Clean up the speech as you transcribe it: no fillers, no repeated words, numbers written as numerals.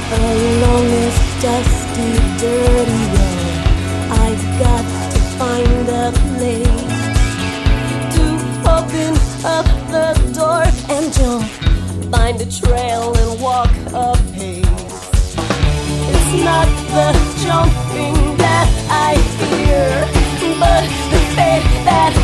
Along this dusty, dirty road, I've got to find a place to open up the door and jump, find a trail and walk a pace. It's not the jumping that I fear, but the faith that